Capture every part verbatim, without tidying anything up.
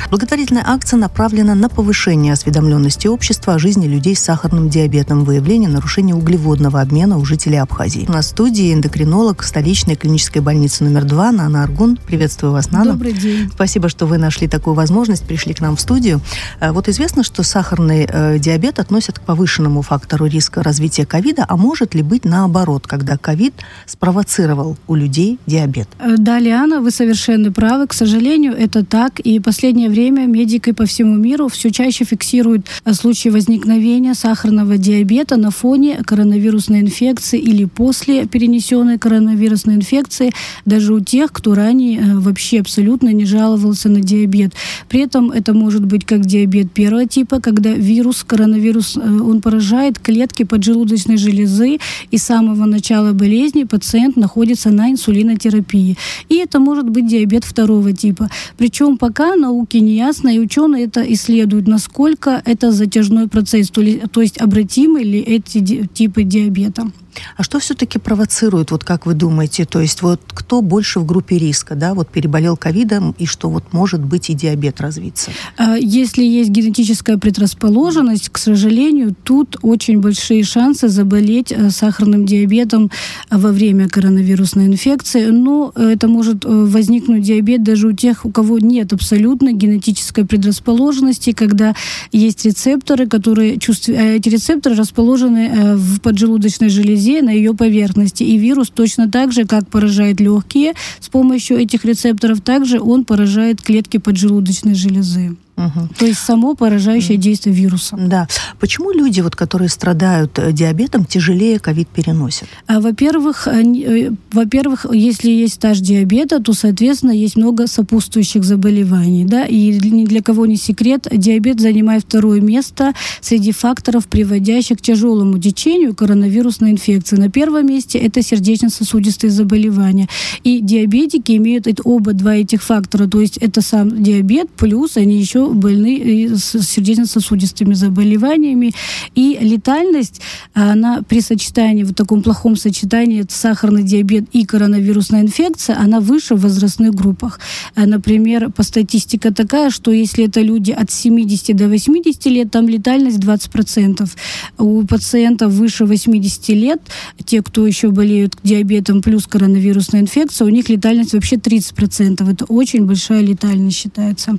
Благотворительная акция направлена на повышение осведомленности общества о жизни людей с сахарным диабетом, выявление нарушения углеводного обмена у жителей Абхазии. На студии эндокринолог столичной клинической больницы номер два Нана Аргун. Приветствую вас, Нана. Добрый день. Спасибо, что вы нашли такую возможность, пришли к нам в студию. Вот известно, что сахарный э, диабет относят к повышенному фактору риска развития ковида, а может ли быть наоборот, когда ковид спровоцировал у людей диабет? Да, Лиана, вы совершенно правы. К сожалению, это так. И в последнее время медики по всему миру все чаще фиксируют случаи возникновения сахарного диабета на фоне коронавирусной инфекции или после перенесенной коронавирусной инфекции, даже у тех, кто ранее вообще абсолютно не жаловался на диабет. При этом это может быть как диабет первого типа, когда вирус, коронавирус, он поражает клетки поджелудочной железы, и с самого начала болезни пациент находится на инсулинотерапии. И это может быть диабет второго типа. Причем пока науке не ясно, и ученые это исследуют, насколько это затяжной процесс, то, ли, то есть обратимы ли эти ди- типы диабета. А что все-таки провоцирует, вот как вы думаете, то есть вот кто больше в группе риска, да, вот переболел ковидом, и что вот может быть и диабет развиться? Если есть генетическая предрасположенность, к сожалению, тут очень большие шансы заболеть сахарным диабетом во время коронавирусной инфекции, но это может возникнуть диабет даже у тех, у кого нет абсолютно генетической предрасположенности, когда есть рецепторы, которые чувствуют, эти рецепторы расположены в поджелудочной железе, на ее поверхности. И вирус точно так же, как поражает легкие с помощью этих рецепторов, также он поражает клетки поджелудочной железы. Угу. То есть само поражающее угу. действие вируса. Да. Почему люди, вот, которые страдают диабетом, тяжелее ковид переносят? А, во-первых, они, во-первых, если есть стаж диабета, то, соответственно, есть много сопутствующих заболеваний. Да? И ни для кого не секрет, диабет занимает второе место среди факторов, приводящих к тяжелому течению коронавирусной инфекции. На первом месте это сердечно-сосудистые заболевания. И диабетики имеют это, оба два этих фактора. То есть это сам диабет, плюс они еще больны с сердечно-сосудистыми заболеваниями. И летальность, она при сочетании, в таком плохом сочетании сахарный диабет и коронавирусная инфекция, она выше в возрастных группах. Например, по статистике такая, что если это люди от семидесяти до восьмидесяти лет, там летальность двадцать процентов. У пациентов выше восьмидесяти лет, те, кто еще болеют диабетом плюс коронавирусная инфекция, у них летальность вообще тридцать процентов. Это очень большая летальность считается.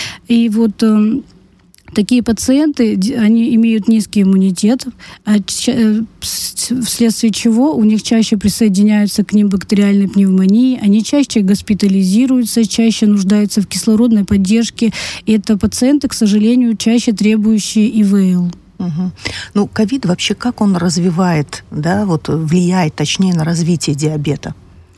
И вот Вот э, такие пациенты, они имеют низкий иммунитет, вследствие чего у них чаще присоединяются к ним бактериальные пневмонии, они чаще госпитализируются, чаще нуждаются в кислородной поддержке. И это пациенты, к сожалению, чаще требующие И В Л. Угу. Ну, ковид вообще как он развивает, да, вот влияет, точнее, на развитие диабета?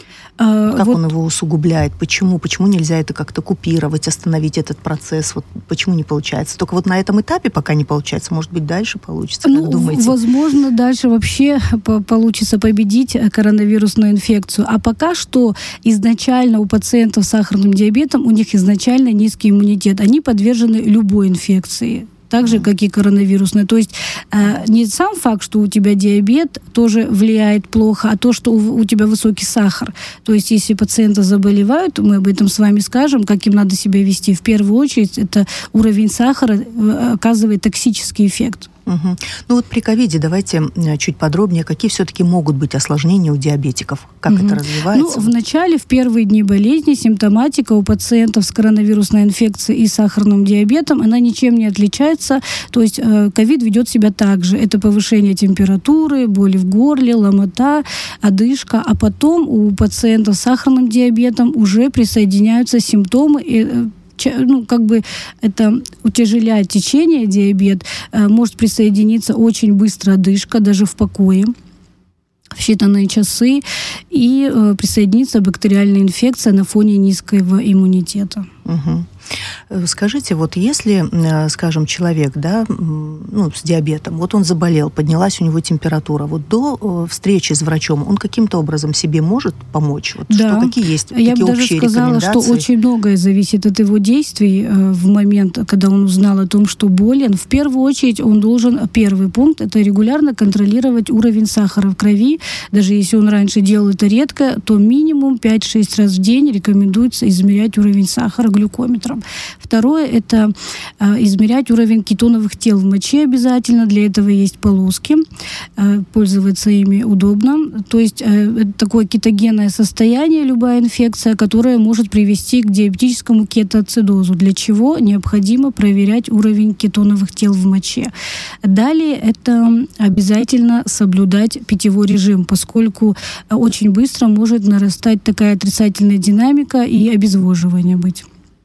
Как вот он его усугубляет? Почему? Почему нельзя это как-то купировать, остановить этот процесс? Вот почему не получается? Только вот на этом этапе пока не получается. Может быть, дальше получится, ну, как думаете? Возможно, дальше вообще получится победить коронавирусную инфекцию. А пока что изначально у пациентов с сахарным диабетом у них изначально низкий иммунитет. Они подвержены любой инфекции. Так же, как и коронавирусная. То есть э, не сам факт, что у тебя диабет, тоже влияет плохо, а то, что у, у тебя высокий сахар. То есть если пациенты заболевают, мы об этом с вами скажем, как им надо себя вести. В первую очередь, это уровень сахара э, оказывает токсический эффект. Угу. Ну вот при ковиде давайте чуть подробнее, какие все-таки могут быть осложнения у диабетиков? Как угу. это развивается? Ну, в начале, в первые дни болезни, симптоматика у пациентов с коронавирусной инфекцией и сахарным диабетом, она ничем не отличается. То есть ковид ведет себя так же. Это повышение температуры, боли в горле, ломота, одышка. А потом у пациентов с сахарным диабетом уже присоединяются симптомы, ну, как бы это утяжеляет течение, диабет, может присоединиться очень быстро одышка, даже в покое, в считанные часы, и э, присоединится бактериальная инфекция на фоне низкого иммунитета. Угу. Скажите, вот если, скажем, человек, да, ну, с диабетом, вот он заболел, поднялась у него температура, вот до встречи с врачом он каким-то образом себе может помочь? Вот да. Что, какие есть Я такие бы даже общие сказала, рекомендации? что очень многое зависит от его действий в момент, когда он узнал о том, что болен. В первую очередь он должен, первый пункт, это регулярно контролировать уровень сахара в крови. Даже если он раньше делал это редко, то минимум пять-шесть раз в день рекомендуется измерять уровень сахара глюкометром. Второе – это измерять уровень кетоновых тел в моче обязательно. Для этого есть полоски. Пользоваться ими удобно. То есть это такое кетогенное состояние, любая инфекция, которая может привести к диабетическому кетоацидозу, для чего необходимо проверять уровень кетоновых тел в моче. Далее это обязательно соблюдать питьевой режим, поскольку очень быстро может нарастать такая отрицательная динамика и обезвоживание быть.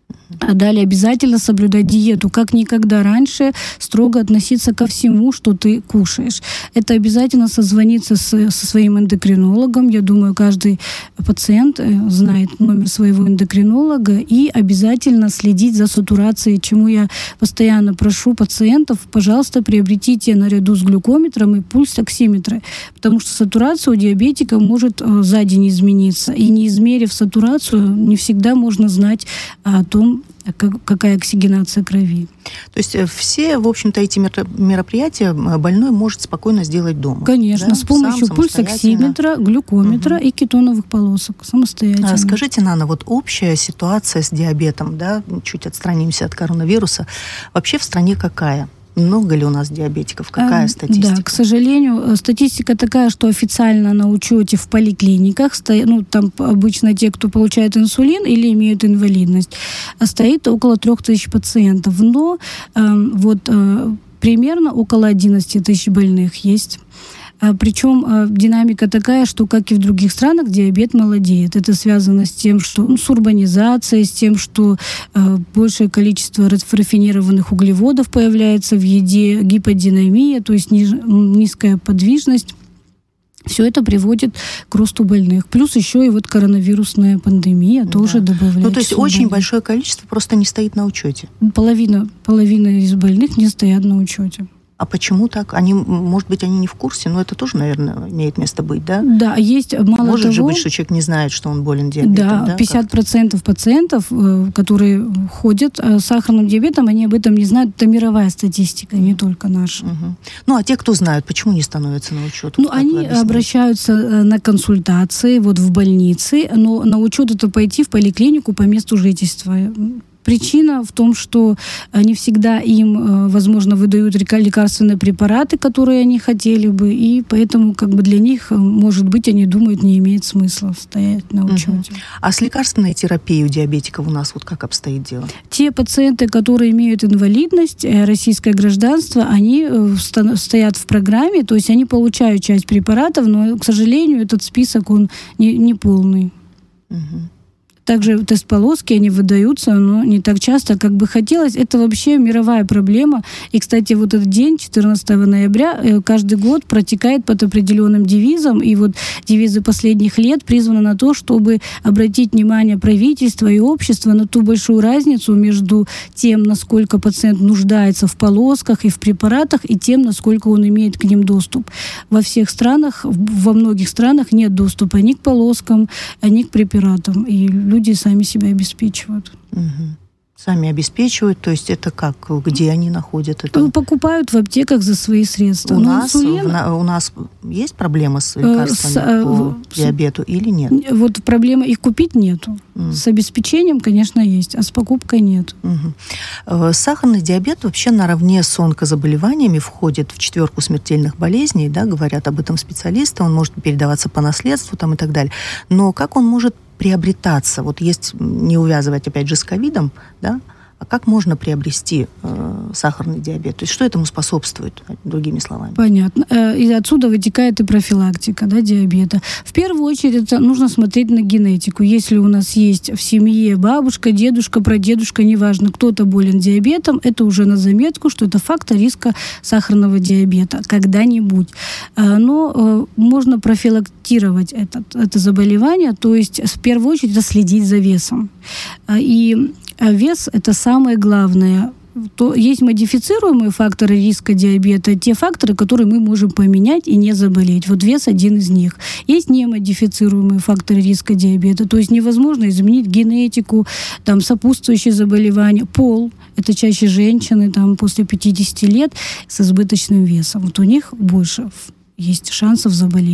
А далее обязательно соблюдать диету, как никогда раньше, строго относиться ко всему, что ты кушаешь. Это обязательно созвониться с, со своим эндокринологом. Я думаю, каждый пациент знает номер своего эндокринолога. И обязательно следить за сатурацией, чему я постоянно прошу пациентов. Пожалуйста, приобретите наряду с глюкометром и пульсоксиметры, потому что сатурация у диабетика может за день измениться. И не измерив сатурацию, не всегда можно знать о том, какая оксигенация крови. То есть все, в общем-то, эти мероприятия больной может спокойно сделать дома? Конечно, да? С помощью Сам, пульсоксиметра, глюкометра угу. и кетоновых полосок самостоятельно. Скажите, Нана, вот общая ситуация с диабетом, да, чуть отстранимся от коронавируса, вообще в стране какая? Много ли у нас диабетиков? Какая а, статистика? Да, к сожалению, статистика такая, что официально на учете в поликлиниках, ну, там обычно те, кто получает инсулин или имеют инвалидность, стоит около трех тысяч пациентов. Но э, вот э, примерно около одиннадцать тысяч больных есть. Причем динамика такая, что, как и в других странах, диабет молодеет. Это связано с тем, что ну, с урбанизацией, с тем, что э, большее количество рафинированных углеводов появляется в еде, гиподинамия, то есть ниж, низкая подвижность. Все это приводит к росту больных. Плюс еще и вот коронавирусная пандемия да. тоже добавляет. Ну, то есть очень больных. Большое количество просто не стоит на учете. Половина, половина из больных не стоят на учете. А почему так? Они, может быть, они не в курсе, но это тоже, наверное, имеет место быть, да? Да, есть мало Может того, же быть, что человек не знает, что он болен диабетом, да? Да, пятьдесят процентов пациентов, которые ходят с сахарным диабетом, они об этом не знают. Это мировая статистика, не только наша. Угу. Ну, а те, кто знают, почему не становятся на учет? Ну, они обращаются на консультации вот в больнице, но на учет это пойти в поликлинику по месту жительства. Причина в том, что не всегда им, возможно, выдают лекарственные препараты, которые они хотели бы, и поэтому как бы для них, может быть, они думают, не имеет смысла стоять на учете. Угу. А с лекарственной терапией у диабетиков у нас вот как обстоит дело? Те пациенты, которые имеют инвалидность, российское гражданство, они стоят в программе, то есть они получают часть препаратов, но, к сожалению, этот список, он не, не полный. Угу. Также тест-полоски, они выдаются, но не так часто, как бы хотелось. Это вообще мировая проблема. И, кстати, вот этот день, четырнадцатого ноября, каждый год протекает под определенным девизом. И вот девизы последних лет призваны на то, чтобы обратить внимание правительства и общества на ту большую разницу между тем, насколько пациент нуждается в полосках и в препаратах, и тем, насколько он имеет к ним доступ. Во всех странах, во многих странах нет доступа ни к полоскам, ни к препаратам. И люди Люди сами себя обеспечивают. Угу. Сами обеспечивают, то есть это как, где они находят это? Покупают в аптеках за свои средства. У, нас, инсулин... в, у нас есть проблема с лекарствами с, по с, диабету или нет? Вот проблема, их купить нету. Mm. С обеспечением, конечно, есть, а с покупкой нет. Угу. Сахарный диабет вообще наравне с онкозаболеваниями входит в четверку смертельных болезней, да, говорят об этом специалисты, он может передаваться по наследству там, и так далее. Но как он может приобретаться? Вот есть, не увязывать опять же с ковидом, да, а как можно приобрести э, сахарный диабет? То есть что этому способствует, другими словами? Понятно. И отсюда вытекает и профилактика, да, диабета. В первую очередь нужно смотреть на генетику. Если у нас есть в семье бабушка, дедушка, прадедушка, неважно, кто-то болен диабетом, это уже на заметку, что это фактор риска сахарного диабета когда-нибудь. Но можно профилактировать этот, это заболевание, то есть в первую очередь это следить за весом. И вес – это самое главное. То есть модифицируемые факторы риска диабета, те факторы, которые мы можем поменять и не заболеть. Вот вес один из них. Есть немодифицируемые факторы риска диабета, то есть невозможно изменить генетику, там, сопутствующие заболевания, пол. Это чаще женщины там, после пятидесяти лет с избыточным весом. Вот у них больше есть шансов заболеть.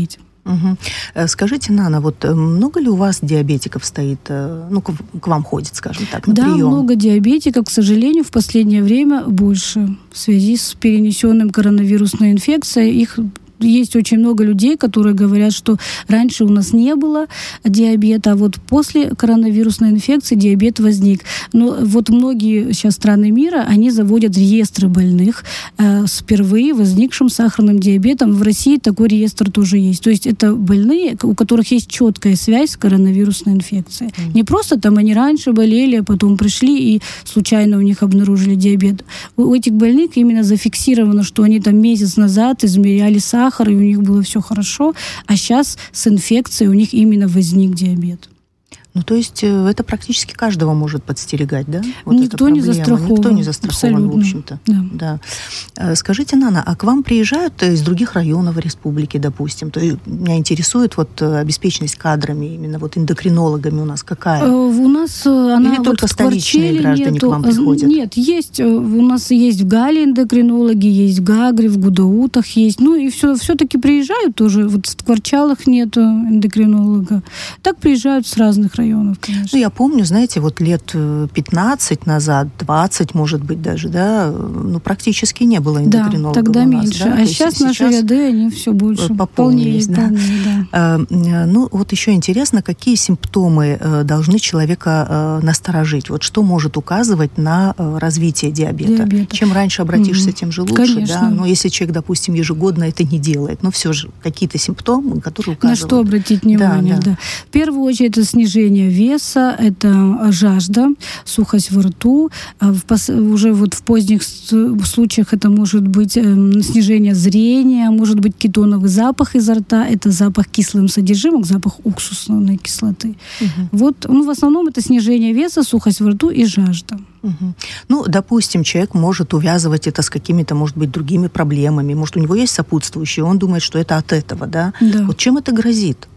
Угу. Скажите, Нана, вот много ли у вас диабетиков стоит, ну, к, к вам ходит, скажем так, на да, прием? Да, много диабетиков, к сожалению, в последнее время больше в связи с перенесенным коронавирусной инфекцией. Их есть очень много людей, которые говорят, что раньше у нас не было диабета, а вот после коронавирусной инфекции диабет возник. Но вот многие сейчас страны мира, они заводят реестры больных э, с впервые возникшим сахарным диабетом. В России такой реестр тоже есть. То есть это больные, у которых есть четкая связь с коронавирусной инфекцией. Mm. Не просто там они раньше болели, а потом пришли и случайно у них обнаружили диабет. У этих больных именно зафиксировано, что они там месяц назад измеряли сахар, и у них было все хорошо, а сейчас с инфекцией у них именно возник диабет. Ну, то есть это практически каждого может подстерегать, да? Вот Никто не застрахован. Никто не застрахован, абсолютно. В общем-то. Да. Да. Скажите, Нана, а к вам приезжают из других районов республики, допустим? То есть меня интересует вот обеспеченность кадрами, именно вот эндокринологами у нас какая? У нас она Или только вот столичные граждане нету. к вам приходят? Нет, есть. У нас есть в Гале эндокринологи, есть в Гагре, в Гудаутах есть. Ну и все, все-таки приезжают тоже. Вот в Скворчалах нету эндокринолога. Так приезжают с разных районов. Конечно. Ну, я помню, знаете, вот лет пятнадцать назад, двадцать, может быть, даже, да, ну, практически не было эндокринологов. Да, тогда у нас, меньше. Да? А сейчас наши ряды, они все больше пополнились. Да. Полнее, да. А, ну, вот еще интересно, какие симптомы должны человека насторожить? Вот что может указывать на развитие диабета? диабета. Чем раньше обратишься, mm-hmm. тем же лучше. Конечно. Да? Но если человек, допустим, ежегодно это не делает, но все же какие-то симптомы, которые указывают. На что обратить внимание? Да, да. Да. В первую очередь, это снижение веса, это жажда, сухость во рту. В пос... Уже вот в поздних случаях это может быть э, снижение зрения, может быть кетоновый запах изо рта, это запах кислым содержимым, запах уксусной кислоты. Угу. Вот, ну, в основном это снижение веса, сухость во рту и жажда. Угу. Ну, допустим, человек может увязывать это с какими-то, может быть, другими проблемами. Может, у него есть сопутствующие, он думает, что это от этого, да? Да. Вот чем это грозит?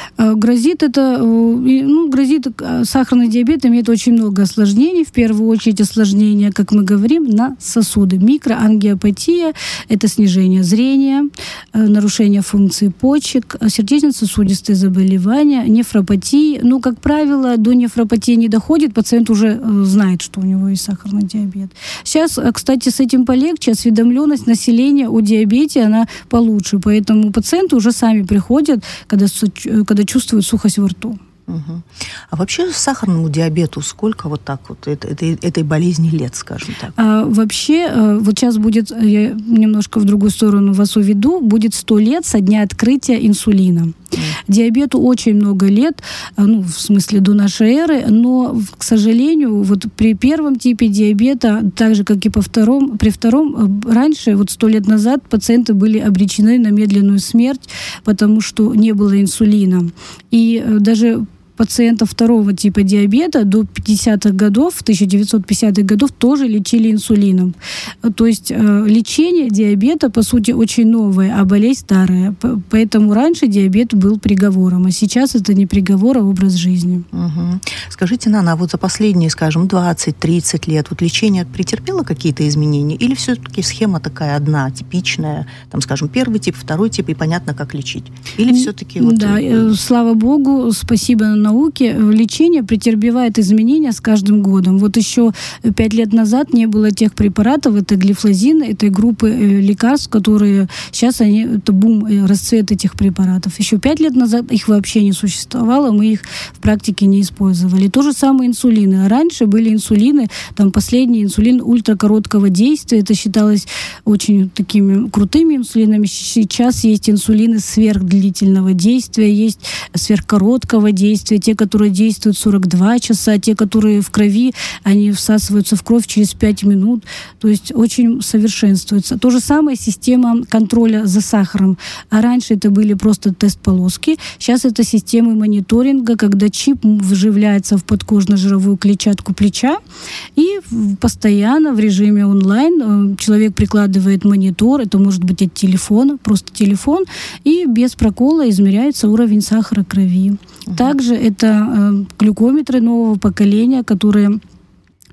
Грозит это, ну, грозит сахарный диабет, имеет очень много осложнений. В первую очередь осложнения, как мы говорим, на сосуды. Микроангиопатия – это снижение зрения, нарушение функции почек, сердечно-сосудистые заболевания, нефропатии. Ну, как правило, до нефропатии не доходит, пациент уже знает, что у него есть сахарный диабет. Сейчас, кстати, с этим полегче, осведомленность населения о диабете, она получше, поэтому пациенты уже сами приходят, когда когда чувствуют сухость во рту. Угу. А вообще сахарному диабету сколько вот так вот этой, этой болезни лет, скажем так? А, вообще, вот сейчас будет, я немножко в другую сторону вас уведу, будет сто лет со дня открытия инсулина. Mm. Диабету очень много лет, ну, в смысле до нашей эры, но, к сожалению, вот при первом типе диабета, так же, как и по втором, при втором, раньше, вот сто лет назад, пациенты были обречены на медленную смерть, потому что не было инсулина. И даже пациентов второго типа диабета до пятидесятых годов, тысяча девятьсот пятидесятых годов тоже лечили инсулином. То есть э, лечение диабета, по сути, очень новое, а болезнь старая. Поэтому раньше диабет был приговором, а сейчас это не приговор, а образ жизни. Угу. Скажите, Нана, а вот за последние, скажем, двадцать-тридцать лет вот лечение претерпело какие-то изменения? Или все-таки схема такая одна, типичная, там, скажем, первый тип, второй тип, и понятно, как лечить? Или все-таки... Вот... Да, э, слава богу, спасибо науке, лечение претерпевает изменения с каждым годом. Вот еще пять лет назад не было тех препаратов, это глифлозин, этой группы лекарств, которые сейчас они, это бум, расцвет этих препаратов. Еще пять лет назад их вообще не существовало, мы их в практике не использовали. То же самое инсулины. Раньше были инсулины, там последний инсулин ультракороткого действия, это считалось очень такими крутыми инсулинами. Сейчас есть инсулины сверхдлительного действия, есть сверхкороткого действия, те, которые действуют сорок два часа, те, которые в крови, они всасываются в кровь через пять минут. То есть очень совершенствуется. То же самое система контроля за сахаром. А раньше это были просто тест-полоски. Сейчас это системы мониторинга, когда чип вживляется в подкожно-жировую клетчатку плеча, и постоянно в режиме онлайн человек прикладывает монитор, это может быть от телефона, просто телефон, и без прокола измеряется уровень сахара крови. Угу. Также это э, глюкометры нового поколения, которые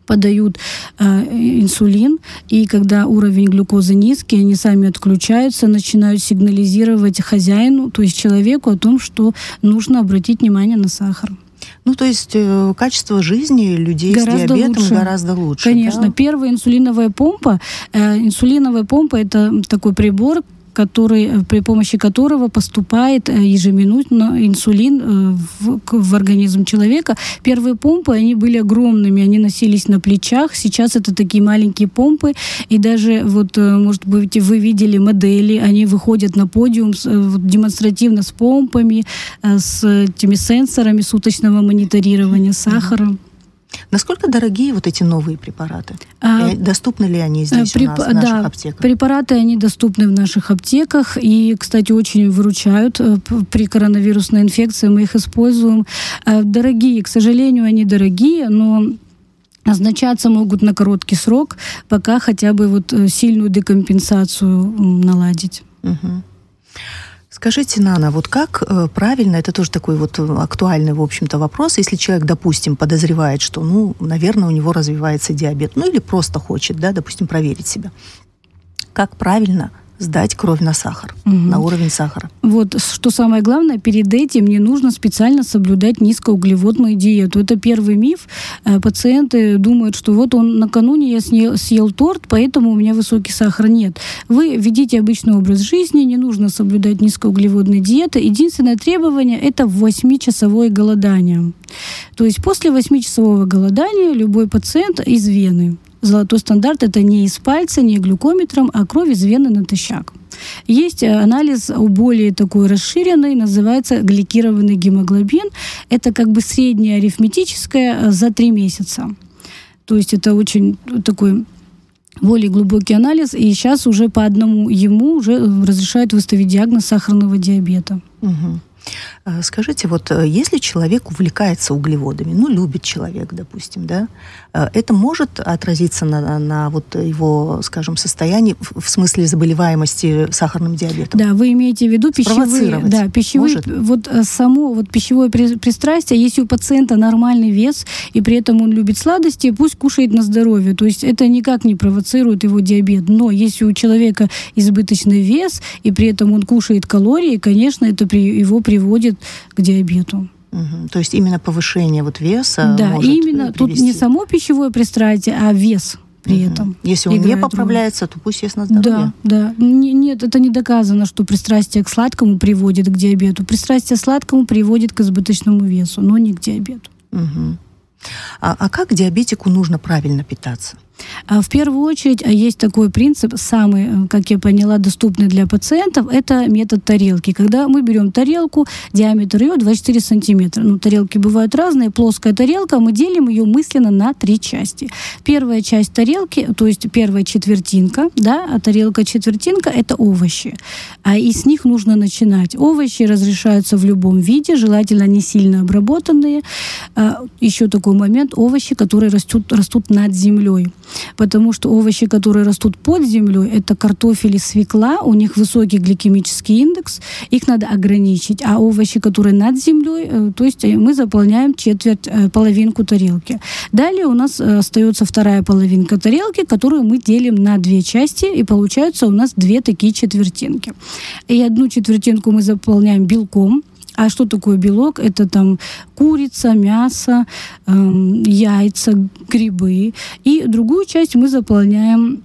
подают э, инсулин, и когда уровень глюкозы низкий, они сами отключаются, начинают сигнализировать хозяину, то есть человеку, о том, что нужно обратить внимание на сахар. Ну, то есть э, качество жизни людей гораздо с диабетом лучше. гораздо лучше. Конечно. Да? Первая инсулиновая помпа. Э, инсулиновая помпа – это такой прибор, который, при помощи которого поступает ежеминутно инсулин в, в организм человека. Первые помпы, они были огромными, они носились на плечах. Сейчас это такие маленькие помпы. И даже, вот, может быть, вы видели модели, они выходят на подиум вот, демонстративно с помпами, с этими сенсорами суточного мониторирования сахара. Насколько дорогие вот эти новые препараты? А, доступны ли они здесь Преп... у нас в наших да, аптеках? Препараты, они доступны в наших аптеках и, кстати, очень выручают при коронавирусной инфекции. Мы их используем. Дорогие, к сожалению, они дорогие, но назначаться могут на короткий срок, пока хотя бы вот сильную декомпенсацию наладить. Угу. Скажите, Нана, вот как э, правильно, это тоже такой вот актуальный, в общем-то, вопрос, если человек, допустим, подозревает, что, ну, наверное, у него развивается диабет, ну, или просто хочет, да, допустим, проверить себя. Как правильно сдать кровь на сахар, угу. на уровень сахара? Вот, что самое главное, перед этим не нужно специально соблюдать низкоуглеводную диету. Это первый миф. Пациенты думают, что вот он накануне я съел, съел торт, поэтому у меня высокий сахар. Нет. Вы ведите обычный образ жизни, не нужно соблюдать низкоуглеводные диеты. Единственное требование – это восьмичасовое голодание. То есть после восьмичасового голодания любой пациент из вены. Золотой стандарт – это не из пальца, не глюкометром, а кровь из вены натощак. Есть анализ более такой расширенный, называется гликированный гемоглобин. Это как бы среднее арифметическое за три месяца. То есть это очень такой более глубокий анализ, и сейчас уже по одному ему уже разрешают выставить диагноз сахарного диабета. Угу. Скажите, вот если человек увлекается углеводами, ну, любит человек, допустим, да, это может отразиться на, на вот его, скажем, состоянии, в смысле заболеваемости сахарным диабетом? Да, вы имеете в виду пищевые, да, пищевые, может? Вот само вот пищевое пристрастие, если у пациента нормальный вес, и при этом он любит сладости, пусть кушает на здоровье, то есть это никак не провоцирует его диабет, но если у человека избыточный вес, и при этом он кушает калории, конечно, это при, его приводит к диабету. Угу. То есть именно повышение вот веса да, может именно привести. Тут не само пищевое пристрастие, а вес при угу. этом. Если он не поправляется, роль. То пусть ест на здоровье. Да, да. Нет, это не доказано, что пристрастие к сладкому приводит к диабету. Пристрастие к сладкому приводит к избыточному весу, но не к диабету. Угу. А, а как диабетику нужно правильно питаться? В первую очередь есть такой принцип, самый, как я поняла, доступный для пациентов, это метод тарелки. Когда мы берем тарелку, диаметр ее двадцать четыре сантиметра. Ну, тарелки бывают разные. Плоская тарелка, мы делим ее мысленно на три части. Первая часть тарелки, то есть первая четвертинка, да, а тарелка-четвертинка – это овощи. А и с них нужно начинать. Овощи разрешаются в любом виде, желательно не сильно обработанные. А, еще такой момент – овощи, которые растут, растут над землей. Потому что овощи, которые растут под землей, это картофель и свекла, у них высокий гликемический индекс, их надо ограничить. А овощи, которые над землей, то есть мы заполняем четверть, половинку тарелки. Далее у нас остается вторая половинка тарелки, которую мы делим на две части, и получаются у нас две такие четвертинки. И одну четвертинку мы заполняем белком. А что такое белок? Это там курица, мясо, э, яйца, грибы. И другую часть мы заполняем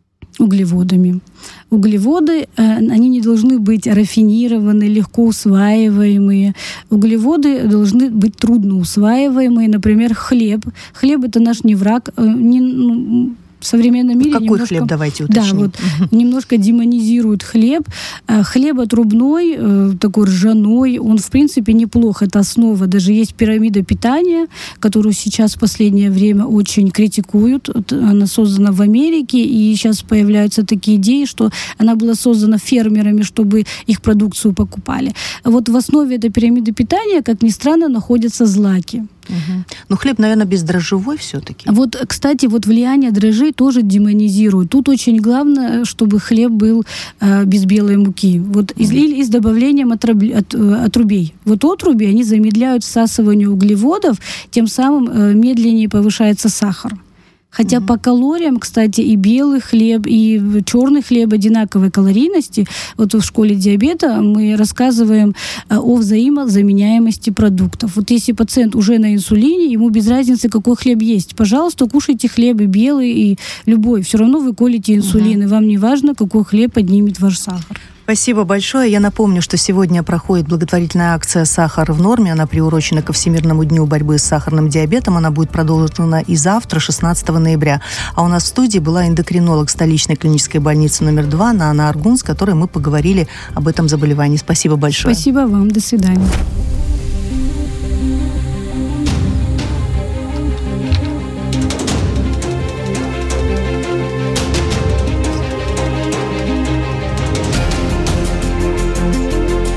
углеводами. Углеводы, э, они не должны быть рафинированы, легко усваиваемые. Углеводы должны быть трудно усваиваемые. Например, хлеб. Хлеб – это наш не враг. Э, не, ну, в современном мире какой немножко, хлеб, давайте уточним. Да, вот, немножко демонизируют хлеб. Хлеб отрубной, такой ржаной, он, в принципе, неплох. Это основа. Даже есть пирамида питания, которую сейчас в последнее время очень критикуют. Она создана в Америке, и сейчас появляются такие идеи, что она была создана фермерами, чтобы их продукцию покупали. Вот в основе этой пирамиды питания, как ни странно, находятся злаки. Угу. Ну, хлеб, наверное, бездрожжевой все-таки. Вот, кстати, вот влияние дрожжей тоже демонизируют. Тут очень главное, чтобы хлеб был э, без белой муки. Вот из, или с добавлением отруб, от, отрубей. Вот отруби, они замедляют всасывание углеводов, тем самым э, медленнее повышается сахар. Хотя mm-hmm. по калориям, кстати, и белый хлеб, и черный хлеб одинаковой калорийности. Вот в школе диабета мы рассказываем о взаимозаменяемости продуктов. Вот если пациент уже на инсулине, ему без разницы, какой хлеб есть. Пожалуйста, кушайте хлеб и белый, и любой. Все равно вы колите инсулин, mm-hmm. и вам не важно, какой хлеб поднимет ваш сахар. Спасибо большое. Я напомню, что сегодня проходит благотворительная акция «Сахар в норме». Она приурочена ко Всемирному дню борьбы с сахарным диабетом. Она будет продолжена и завтра, шестнадцатого ноября. А у нас в студии была эндокринолог столичной клинической больницы номер два Нана Аргун, с которой мы поговорили об этом заболевании. Спасибо большое. Спасибо вам. До свидания.